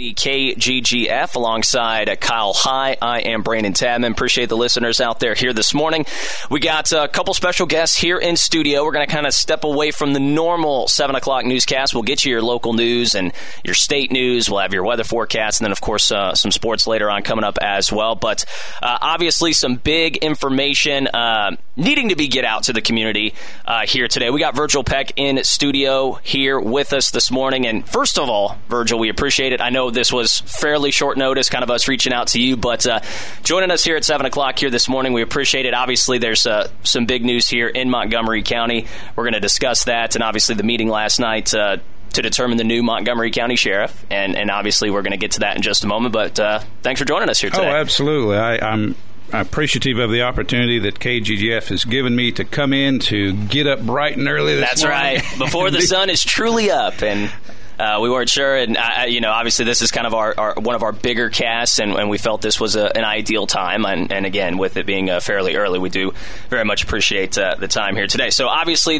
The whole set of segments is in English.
KGGF alongside Kyle High. I am Brandon Tabman. Appreciate the listeners out there here this morning. We got a couple special guests here in studio. We're going to kind of step away from the normal 7 o'clock newscast. We'll get you your local news and your state news. We'll have your weather forecast and then, of course, some sports later on coming up as well. But obviously some big information needing to be get out to the community here today. We got Virgil Peck in studio here with us this morning. And first of all, Virgil, we appreciate it. I know this was fairly short notice, kind of us reaching out to you, but joining us here at 7 o'clock here this morning, we appreciate it. Obviously, there's some big news here in Montgomery County. We're going to discuss that, and obviously the meeting last night to determine the new Montgomery County Sheriff, and obviously we're going to get to that in just a moment, but thanks for joining us here today. Oh, absolutely. I'm appreciative of the opportunity that KGGF has given me to come in to get up bright and early this morning. That's right, before the sun is truly up, and we weren't sure, and obviously this is kind of our one of our bigger casts, and we felt this was an ideal time, and again, with it being fairly early, we do very much appreciate the time here today. So obviously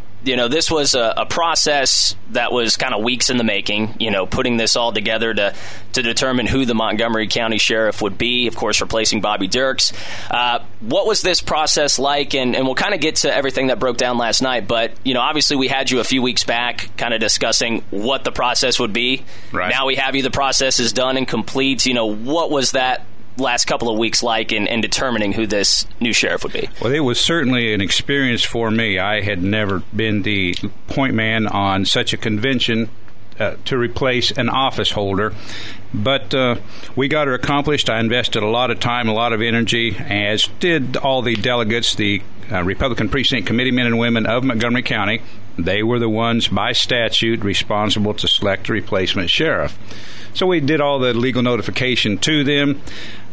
this was a process that was kind of weeks in the making, putting this all together to determine who the Montgomery County Sheriff would be, of course, replacing Bobby Dirks. What was this process like? And we'll kind of get to everything that broke down last night, but, obviously we had you a few weeks back kind of discussing what the process would be. Right. Now we have you. The process is done and complete. What was that last couple of weeks like in determining who this new sheriff would be? Well, it was certainly an experience for me. I had never been the point man on such a convention to replace an office holder, but we got her accomplished. I invested a lot of time, a lot of energy, as did all the delegates, the Republican Precinct Committee men and women of Montgomery County. They were the ones by statute responsible to select a replacement sheriff. So we did all the legal notification to them.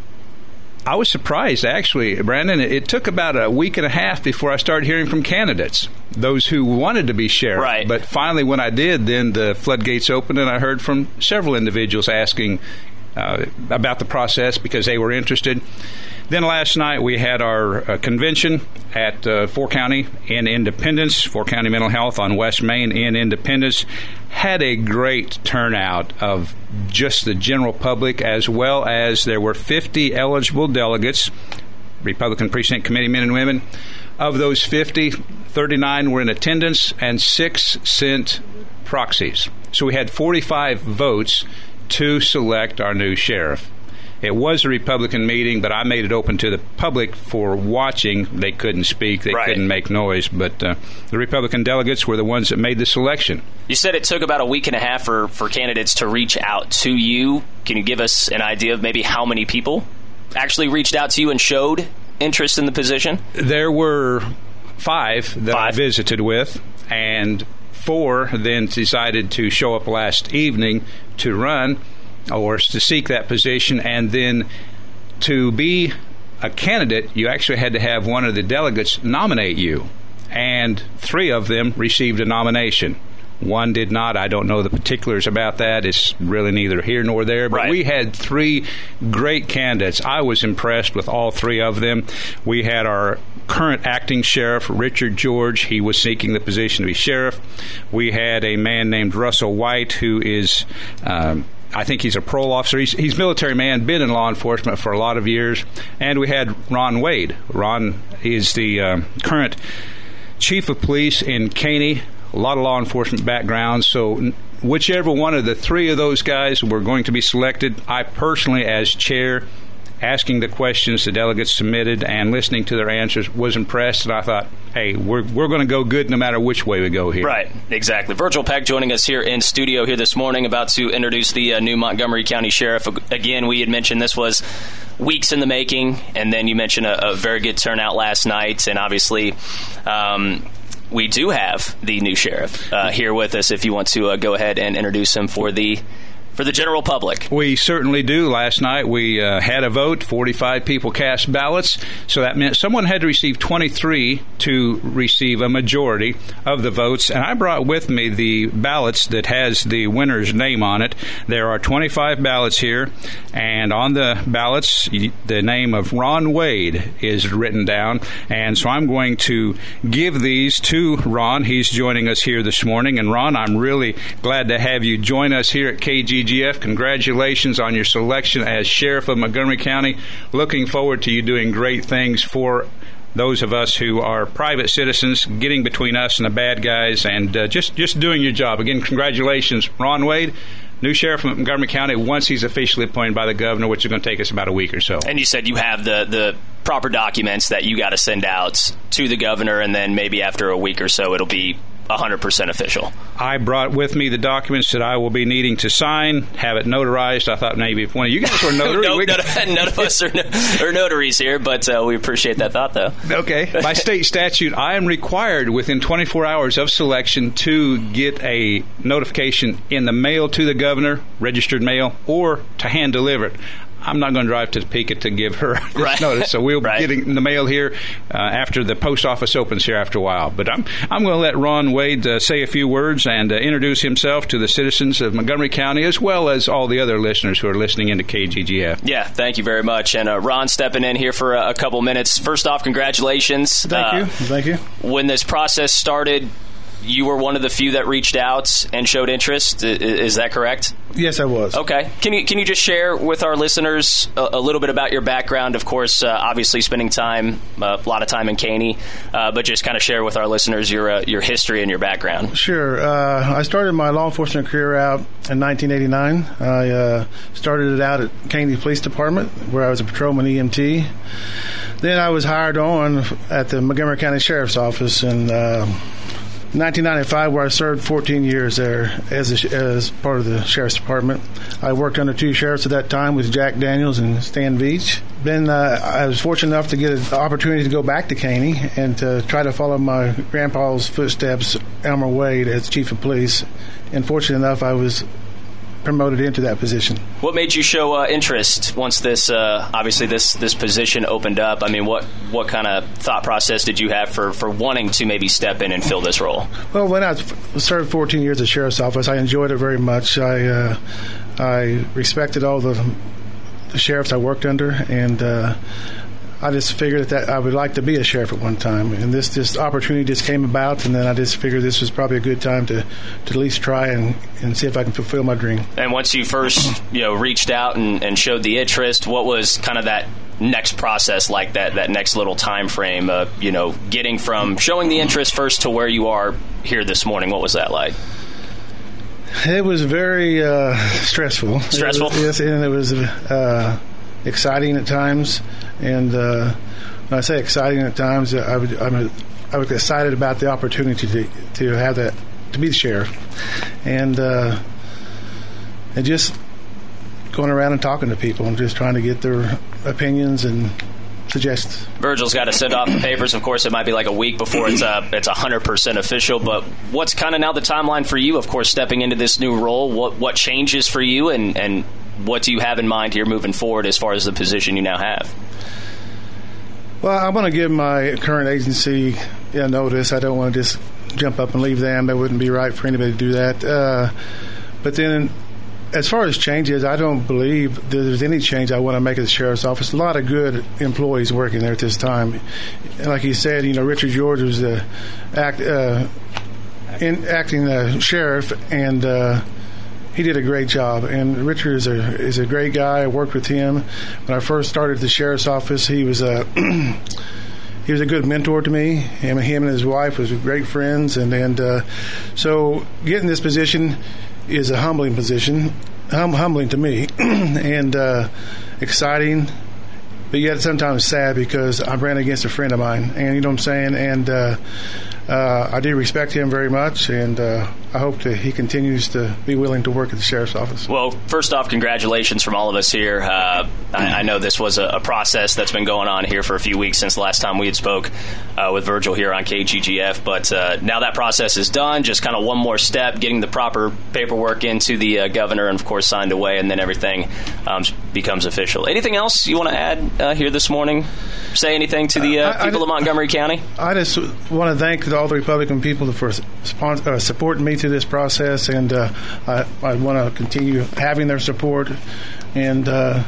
I was surprised, actually, Brandon. It took about a week and a half before I started hearing from candidates, those who wanted to be sheriff. Right. But finally, when I did, then the floodgates opened, and I heard from several individuals asking about the process because they were interested. Then last night we had our convention at 4 County in Independence, 4 County Mental Health on West Main in Independence. Had a great turnout of just the general public, as well as there were 50 eligible delegates, Republican Precinct Committee men and women. Of those 50, 39 were in attendance and 6 sent proxies. So we had 45 votes to select our new sheriff. It was a Republican meeting, but I made it open to the public for watching. They couldn't speak. They couldn't make noise. But the Republican delegates were the ones that made the selection. You said it took about a week and a half for candidates to reach out to you. Can you give us an idea of maybe how many people actually reached out to you and showed interest in the position? There were 5 that I visited with, and 4 then decided to show up last evening to run or to seek that position. And then to be a candidate, you actually had to have one of the delegates nominate you. And 3 of them received a nomination. 1 did not. I don't know the particulars about that. It's really neither here nor there. But we had 3 great candidates. I was impressed with all 3 of them. We had our current acting sheriff, Richard George. He was seeking the position to be sheriff. We had a man named Russell White, who is I think he's a parole officer. He's military man, been in law enforcement for a lot of years. And we had Ron Wade. Ron is the current chief of police in Caney, a lot of law enforcement background. So whichever one of the 3 of those guys were going to be selected, I personally, as chair, asking the questions the delegates submitted and listening to their answers, was impressed, and I thought, hey, we're going to go good no matter which way we go here. Right, exactly. Virgil Peck joining us here in studio here this morning, about to introduce the new Montgomery County Sheriff. Again, we had mentioned this was weeks in the making, and then you mentioned a very good turnout last night, and obviously we do have the new sheriff here with us. If you want to go ahead and introduce him for the general public. We certainly do. Last night we had a vote. 45 people cast ballots. So that meant someone had to receive 23 to receive a majority of the votes. And I brought with me the ballots that has the winner's name on it. There are 25 ballots here. And on the ballots, the name of Ron Wade is written down. And so I'm going to give these to Ron. He's joining us here this morning. And Ron, I'm really glad to have you join us here at KGGF. KGGF. Congratulations on your selection as Sheriff of Montgomery County. Looking forward to you doing great things for those of us who are private citizens, getting between us and the bad guys, and just doing your job. Again, congratulations, Ron Wade, new sheriff of Montgomery County, once he's officially appointed by the governor, which is going to take us about a week or so. And you said you have the proper documents that you got to send out to the governor, and then maybe after a week or so it'll be 100% official. I brought with me the documents that I will be needing to sign, have it notarized. I thought maybe if one of you guys were notary. None of us are notaries here, but we appreciate that thought, though. Okay. By state statute, I am required within 24 hours of selection to get a notification in the mail to the governor, registered mail, or to hand deliver it. I'm not going to drive to Topeka to give her notice, so we'll be getting the mail here after the post office opens here after a while. But I'm going to let Ron Wade say a few words and introduce himself to the citizens of Montgomery County, as well as all the other listeners who are listening into KGGF. Yeah, thank you very much. And Ron stepping in here for a couple minutes. First off, congratulations. Thank you. When this process started, you were one of the few that reached out and showed interest. Is that correct? Yes, I was. Okay. Can you just share with our listeners a little bit about your background? Of course, obviously spending a lot of time in Caney, but just kind of share with our listeners your history and your background. Sure. I started my law enforcement career out in 1989. I started it out at Caney Police Department, where I was a patrolman EMT. Then I was hired on at the Montgomery County Sheriff's Office in 1995, where I served 14 years there as part of the Sheriff's Department. I worked under two sheriffs at that time with Jack Daniels and Stan Veach. Then I was fortunate enough to get an opportunity to go back to Caney and to try to follow my grandpa's footsteps, Elmer Wade, as chief of police. And fortunate enough, I was promoted into that position. What made you show interest once this position opened up? I mean, what kind of thought process did you have for wanting to maybe step in and fill this role? Well, when I served 14 years at Sheriff's Office, I enjoyed it very much. I respected all the sheriffs I worked under, and I just figured that I would like to be a sheriff at one time. And this opportunity just came about, and then I just figured this was probably a good time to at least try and see if I can fulfill my dream. And once you first reached out and showed the interest, what was kind of that next process like, that next little time frame of getting from showing the interest first to where you are here this morning? What was that like? It was very stressful. Stressful? Yes, and it was exciting at times. And when I say exciting at times, I was excited about the opportunity to have that, to be the sheriff, and just going around and talking to people and just trying to get their opinions and suggestions. Virgil's got to send off the papers. Of course, it might be like a week before it's 100% official. But what's kind of now the timeline for you? Of course, stepping into this new role, what changes for you, and what do you have in mind here moving forward as far as the position you now have? Well, I'm going to give my current agency notice. I don't want to just jump up and leave them. That wouldn't be right for anybody to do that. But then, as far as changes, I don't believe there's any change I want to make at the Sheriff's Office. A lot of good employees working there at this time. And like you said, Richard George was the acting sheriff, and he did a great job. And Richard is a great guy. I worked with him when I first started the Sheriff's Office. He was a good mentor to me. Him and his wife was great friends. And so getting this position is a humbling position, humbling to me, and exciting, but yet sometimes sad, because I ran against a friend of mine, and you know what I'm saying? And I do respect him very much, and I hope that he continues to be willing to work at the Sheriff's Office. Well, first off, congratulations from all of us here. I know this was a process that's been going on here for a few weeks since the last time we had spoke with Virgil here on KGGF, but now that process is done, just kind of one more step, getting the proper paperwork into the governor and, of course, signed away, and then everything becomes official. Anything else you want to add here this morning? Say anything to the people of Montgomery County? I just want to thank all the Republican people for supporting me through this process, and I want to continue having their support, and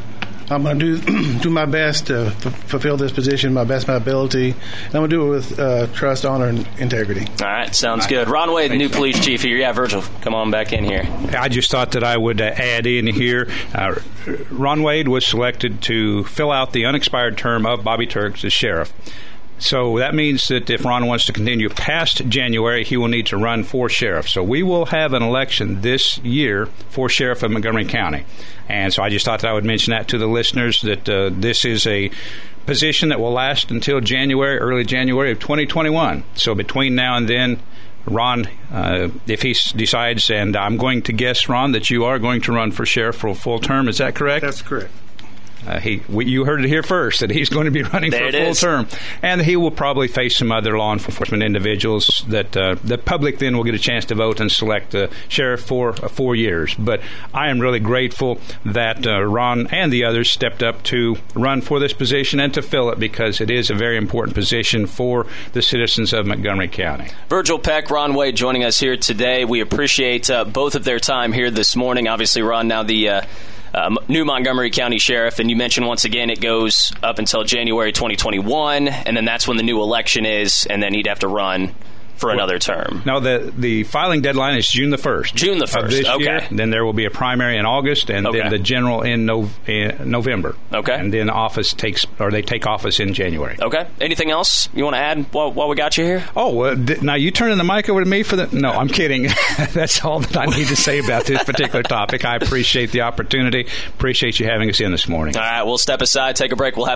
I'm going to do my best to fulfill this position, my best of my ability. And I'm going to do it with trust, honor, and integrity. All right, sounds good. Ron Wade, the new police chief here. Yeah, Virgil, come on back in here. I just thought that I would add in here. Ron Wade was selected to fill out the unexpired term of Bobby Turks as sheriff. So that means that if Ron wants to continue past January, he will need to run for sheriff. So we will have an election this year for sheriff of Montgomery County. And so I just thought that I would mention that to the listeners, that this is a position that will last until early January of 2021. So between now and then, Ron, if he decides, and I'm going to guess, Ron, that you are going to run for sheriff for a full term. Is that correct? That's correct. You heard it here first, that he's going to be running for a full term. And he will probably face some other law enforcement individuals that the public then will get a chance to vote and select the sheriff for 4 years. But I am really grateful that Ron and the others stepped up to run for this position and to fill it, because it is a very important position for the citizens of Montgomery County. Virgil Peck, Ron Wade joining us here today. We appreciate both of their time here this morning. Obviously, Ron, now the new Montgomery County Sheriff, and you mentioned once again it goes up until January 2021, and then that's when the new election is, and then he'd have to run for another term. No, the filing deadline is June the 1st. June the 1st, of this okay. year. Then there will be a primary in August, and then the general in November. Okay. And then they take office in January. Okay. Anything else you want to add while we got you here? Oh, now you turning the mic over to me for the... No, I'm kidding. That's all that I need to say about this particular topic. I appreciate the opportunity. Appreciate you having us in this morning. All right, we'll step aside, take a break. We'll have